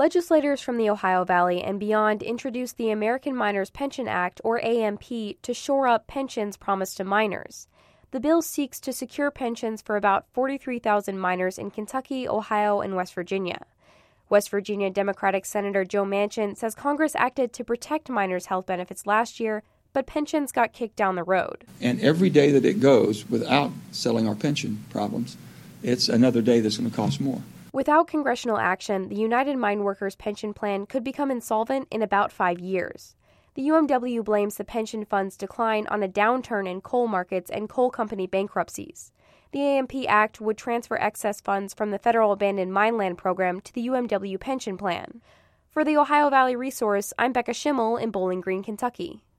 Legislators from the Ohio Valley and beyond introduced the American Miners Pension Act, or AMP, to shore up pensions promised to miners. The bill seeks to secure pensions for about 43,000 miners in Kentucky, Ohio, and West Virginia. West Virginia Democratic Senator Joe Manchin says Congress acted to protect miners' health benefits last year, but pensions got kicked down the road. And every day that it goes without settling our pension problems, it's another day that's going to cost more. Without congressional action, the United Mine Workers Pension Plan could become insolvent in about 5 years. The UMW blames the pension fund's decline on a downturn in coal markets and coal company bankruptcies. The AMP Act would transfer excess funds from the Federal Abandoned Mine Land Program to the UMW pension plan. For the Ohio Valley Resource, I'm Becca Schimmel in Bowling Green, Kentucky.